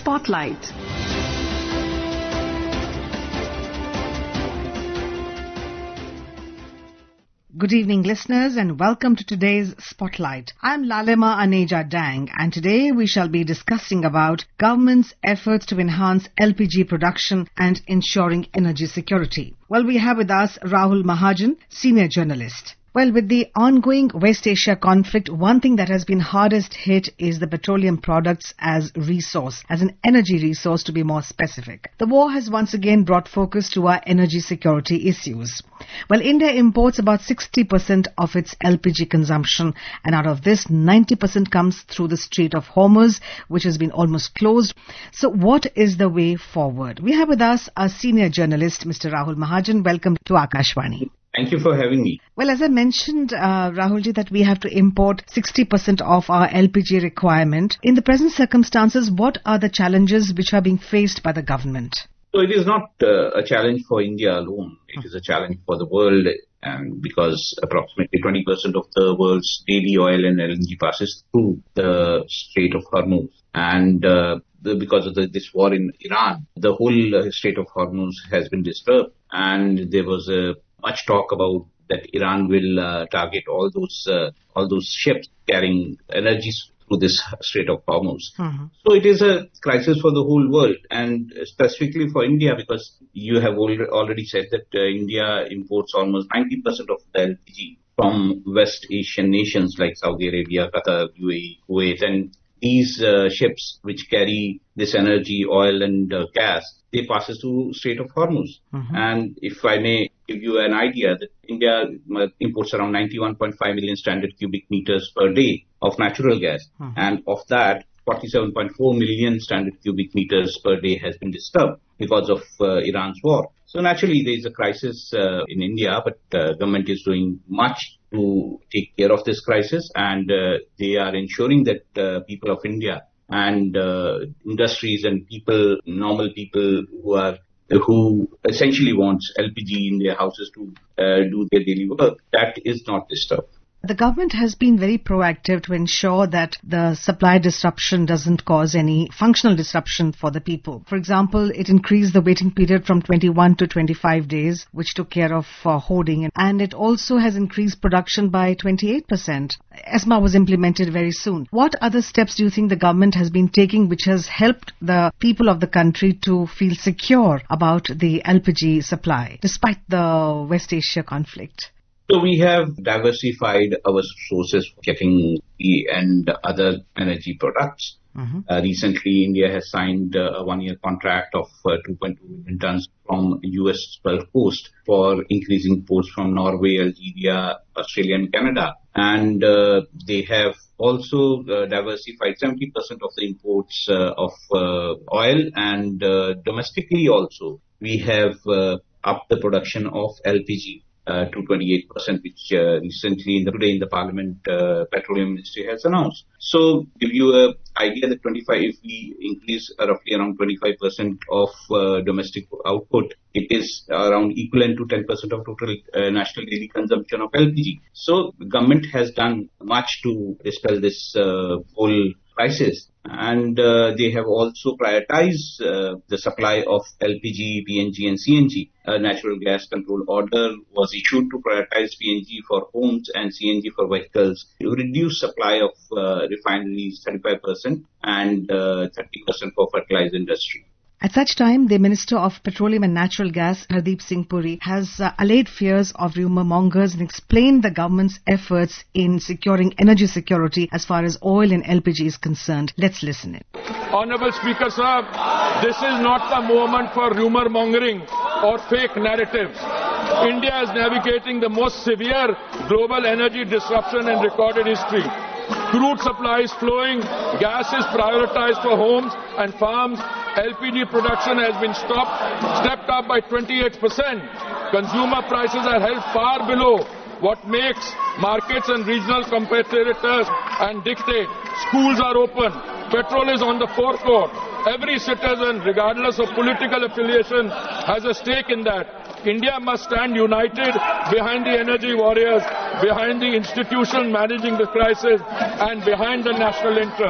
Spotlight. Good evening, listeners, and welcome to today's Spotlight. I'm Lalema Aneja Dang, and today we shall be discussing about government's efforts to enhance LPG production and ensuring energy security. Well, we have with us Rahul Mahajan, senior journalist. Well, with the ongoing West Asia conflict, one thing that has been hardest hit is the petroleum products as resource, as an energy resource to be more specific. The war has once again brought focus to our energy security issues. Well, India imports about 60% of its LPG consumption, and out of this, 90% comes through the Strait of Hormuz, which has been almost closed. So what is the way forward? We have with us a senior journalist, Mr. Rahul Mahajan. Welcome to Akashvani. Thank you for having me. Well, as I mentioned, Rahulji, that we have to import 60% of our LPG requirement. In the present circumstances, what are the challenges which are being faced by the government? So it is not a challenge for India alone. It is a challenge for the world, and because approximately 20% of the world's daily oil and LNG passes through the Strait of Hormuz. And because of this war in Iran, the whole Strait of Hormuz has been disturbed, and there was much talk about that Iran will target all those ships carrying energies through this Strait of Hormuz. Mm-hmm. So it is a crisis for the whole world, and specifically for India, because you have already said that India imports almost 90% of the LPG from West Asian nations like Saudi Arabia, Qatar, UAE, Kuwait, and these ships which carry this energy, oil and gas, they passes through Strait of Hormuz. Mm-hmm. And if I may give you an idea, that India imports around 91.5 million standard cubic meters per day of natural gas. Mm-hmm. And of that, 47.4 million standard cubic meters per day has been disturbed because of Iran's war. So naturally, there is a crisis in India, but government is doing much to take care of this crisis, and they are ensuring that people of India and industries and people, normal people who essentially wants LPG in their houses to do their daily work, that is not disturbed. The government has been very proactive to ensure that the supply disruption doesn't cause any functional disruption for the people. For example, it increased the waiting period from 21 to 25 days, which took care of hoarding. And it also has increased production by 28%. ESMA was implemented very soon. What other steps do you think the government has been taking which has helped the people of the country to feel secure about the LPG supply, despite the West Asia conflict? So we have diversified our sources for getting tea and other energy products. Mm-hmm. Recently, India has signed a one-year contract of 2.2 million tons from US Gulf Coast for increasing imports from Norway, Algeria, Australia and Canada. And they have also diversified 70% of the imports of oil, and domestically also we have upped the production of LPG. To 28%, which recently today in the Parliament, Petroleum Ministry has announced. So, give you an idea that if we increase roughly around 25% of domestic output, it is around equivalent to 10% of total national daily consumption of LPG. So, the government has done much to dispel this whole crisis. And they have also prioritized the supply of LPG, PNG and CNG. A natural gas control order was issued to prioritize PNG for homes and CNG for vehicles to reduce supply of refineries 35% and 30% for fertilizer industry. At such time, the Minister of Petroleum and Natural Gas, Hardeep Singh Puri, has allayed fears of rumour mongers and explained the government's efforts in securing energy security as far as oil and LPG is concerned. Let's listen in. Honourable Speaker Sahab, this is not the moment for rumour mongering or fake narratives. India is navigating the most severe global energy disruption in recorded history. Crude supply is flowing, gas is prioritized for homes and farms, LPG production has been stepped up by 28%. Consumer prices are held far below what makes markets and regional competitors and dictate. Schools are open, petrol is on the forecourt. Every citizen, regardless of political affiliation, has a stake in that. India must stand united behind the energy warriors, behind the institution managing the crisis, and behind the national interest.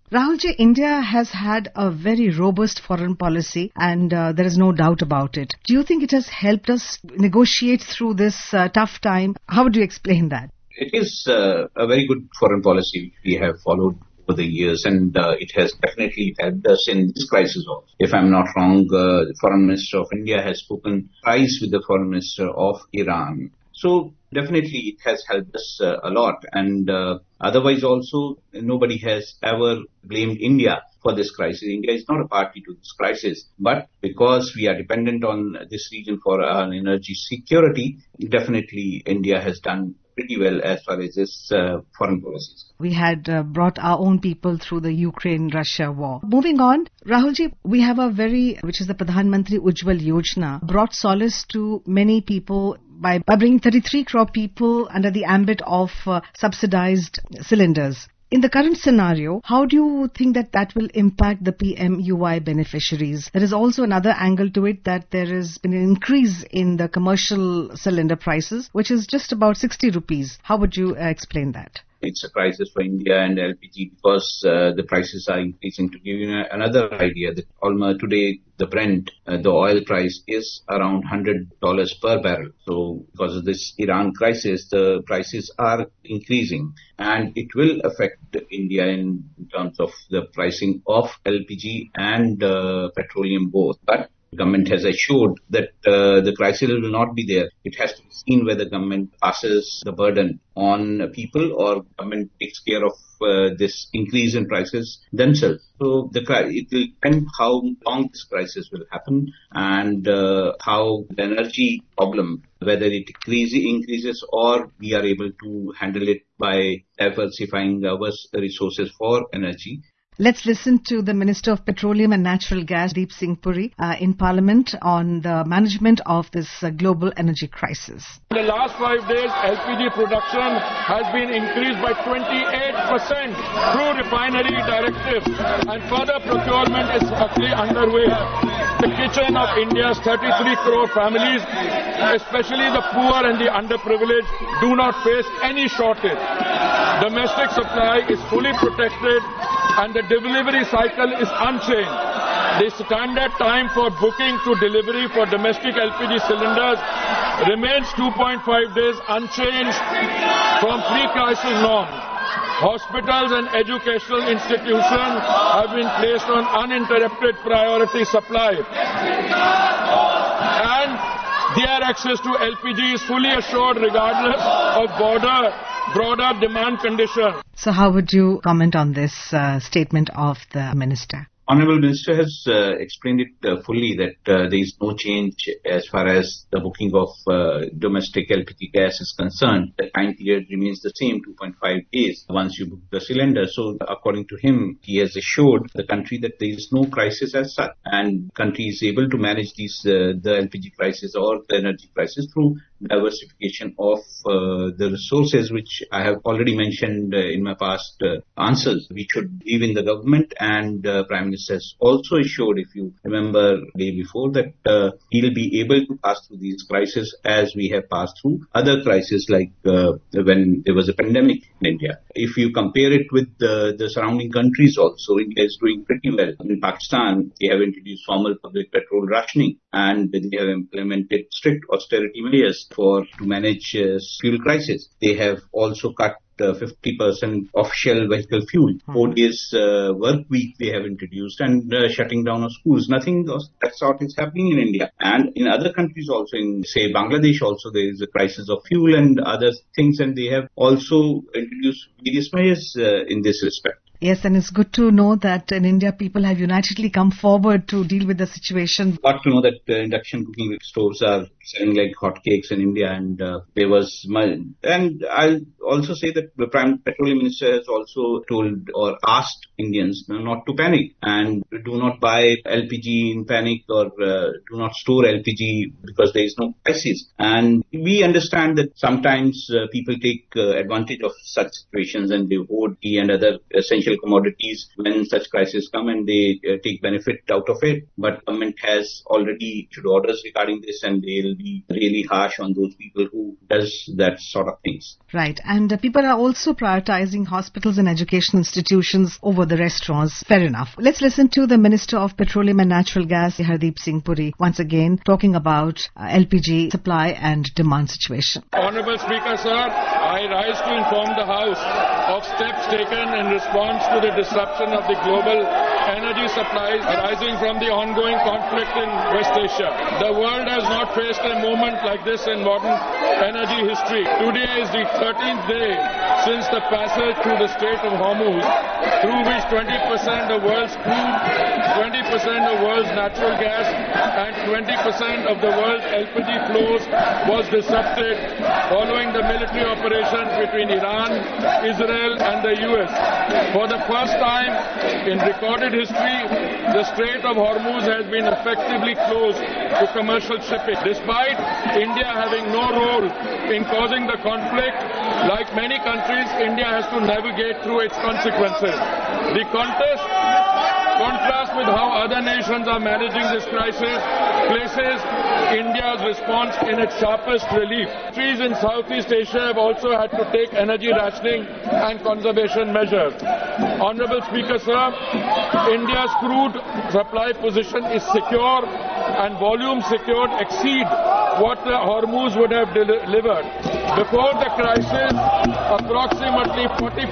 Rahulji, India has had a very robust foreign policy and there is no doubt about it. Do you think it has helped us negotiate through this tough time? How would you explain that? It is a very good foreign policy we have followed over the years, and it has definitely helped us in this crisis also. If I'm not wrong, the Foreign Minister of India has spoken twice with the Foreign Minister of Iran. So definitely it has helped us a lot, and otherwise also nobody has ever blamed India for this crisis. India is not a party to this crisis, but because we are dependent on this region for our energy security, definitely India has done pretty well as far as its foreign policies. We had brought our own people through the Ukraine-Russia war. Moving on, Rahulji, we have which is the Pradhan Mantri Ujjwal Yojana, brought solace to many people by bringing 33 crore people under the ambit of subsidized cylinders. In the current scenario, how do you think that will impact the PMUY beneficiaries? There is also another angle to it, that there has been an increase in the commercial cylinder prices, which is just about 60 rupees. How would you explain that? It's a crisis for India and LPG because the prices are increasing. To give you another idea, that almost today the Brent, the oil price is around $100 per barrel. So because of this Iran crisis, the prices are increasing, and it will affect India in terms of the pricing of LPG and petroleum both. But the government has assured that the crisis will not be there. It has to be seen whether the government passes the burden on people or government takes care of this increase in prices themselves. So it will depend how long this crisis will happen and how the energy problem, whether it increases or we are able to handle it by diversifying our resources for energy. Let's listen to the Minister of Petroleum and Natural Gas, Deep Singh Puri, in Parliament on the management of this global energy crisis. In the last 5 days, LPG production has been increased by 28% through refinery directives, and further procurement is actually underway. The kitchen of India's 33 crore families, especially the poor and the underprivileged, do not face any shortage. Domestic supply is fully protected and the delivery cycle is unchanged. The standard time for booking to delivery for domestic LPG cylinders remains 2.5 days unchanged from pre-crisis norms. Hospitals and educational institutions have been placed on uninterrupted priority supply. And their access to LPG is fully assured regardless of broader demand conditions. So how would you comment on this statement of the Minister? Honorable Minister has explained it fully that there is no change as far as the booking of domestic LPG gas is concerned. The time period remains the same, 2.5 days once you book the cylinder. So according to him, he has assured the country that there is no crisis as such, and country is able to manage the LPG crisis or the energy crisis through diversification of the resources, which I have already mentioned in my past answers. We should believe in the government, and Prime Minister has also assured, if you remember the day before, that he'll be able to pass through these crises as we have passed through other crises, like when there was a pandemic in India. If you compare it with the surrounding countries also, India is doing pretty well. In Pakistan, they have introduced formal public petrol rationing, and they have implemented strict austerity measures to manage fuel crisis. They have also cut 50% of Shell vehicle fuel. 4 days work week they have introduced, and shutting down of schools. Nothing of that sort is happening in India. And in other countries also, in say Bangladesh also, there is a crisis of fuel and other things, and they have also introduced various measures in this respect. Yes, and it's good to know that in India people have unitedly come forward to deal with the situation. Got to know that induction cooking stoves are selling like hotcakes in India, and there was and I'll also say that the Petroleum Minister has also told or asked Indians not to panic and do not buy LPG in panic, or do not store LPG because there is no crisis. And we understand that sometimes people take advantage of such situations and they hoard tea and other essential essential commodities when such crises come, and they take benefit out of it. But government has already issued orders regarding this, and they'll be really harsh on those people who does that sort of things. Right. And people are also prioritizing hospitals and educational institutions over the restaurants. Fair enough. Let's listen to the Minister of Petroleum and Natural Gas, Hardeep Singh Puri, once again talking about LPG supply and demand situation. Honorable Speaker, sir, I rise to inform the House of steps taken in response to the disruption of the global energy supplies arising from the ongoing conflict in West Asia. The world has not faced a moment like this in modern energy history. Today is the 13th day since the passage through the Strait of Hormuz, through which 20% of world's crude, 20% of world's natural gas, and 20% of the world's LPG flows was disrupted following the military operations between Iran, Israel, and the US. For the first time in recorded history, the Strait of Hormuz has been effectively closed to commercial shipping. Despite India having no role in causing the conflict, like many countries, India has to navigate through its consequences. The contrast with how other nations are managing this crisis places India's response in its sharpest relief. Countries in Southeast Asia have also had to take energy rationing and conservation measures. Honorable Speaker, sir, India's crude supply position is secure and volumes secured exceed what the Hormuz would have delivered. Before the crisis, approximately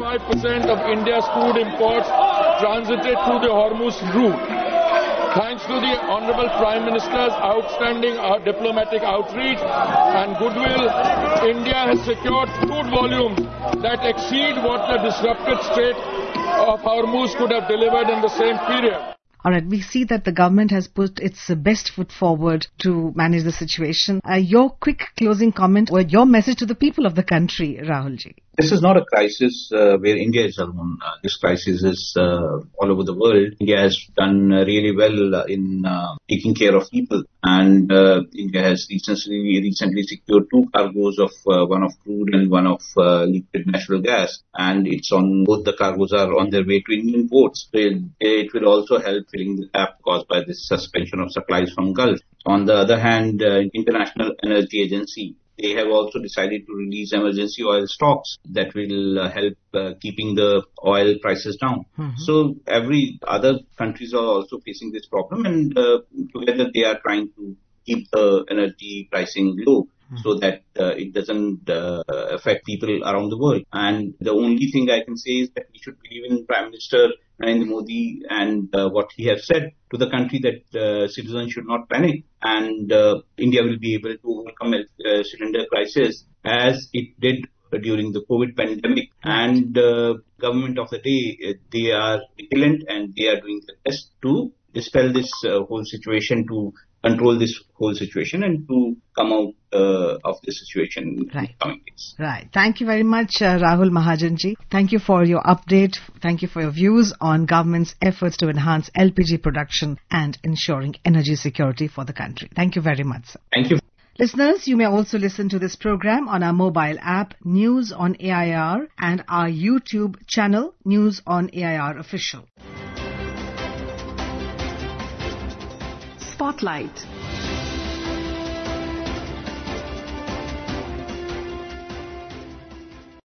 45% of India's crude imports transited through the Hormuz route. Thanks to the Honorable Prime Minister's outstanding diplomatic outreach and goodwill, India has secured crude volumes that exceed what the disrupted Strait of Hormuz could have delivered in the same period. All right, we see that the government has put its best foot forward to manage the situation. Your quick closing comment or your message to the people of the country, Rahulji? This is not a crisis where India is alone. This crisis is all over the world. India has done really well in taking care of people, and India has recently secured 2 cargoes of one of crude and one of liquid natural gas, and both the cargoes are on their way to Indian ports. It will also help filling the gap caused by this suspension of supplies from Gulf. On the other hand, International Energy Agency, they have also decided to release emergency oil stocks that will help keeping the oil prices down. Mm-hmm. So every other countries are also facing this problem, and together they are trying to keep the energy pricing low. So that it doesn't affect people around the world. And the only thing I can say is that we should believe in Prime Minister Narendra Modi and what he has said to the country that citizens should not panic, and India will be able to overcome a cylinder crisis as it did during the COVID pandemic. And government of the day, they are vigilant and they are doing the best to dispel this whole situation, to control this whole situation and to come out of this situation in the coming days. Right. Thank you very much, Rahul Mahajanji. Thank you for your update. Thank you for your views on government's efforts to enhance LPG production and ensuring energy security for the country. Thank you very much, sir. Thank you. Listeners, you may also listen to this program on our mobile app, News on AIR, and our YouTube channel, News on AIR Official. Spotlight.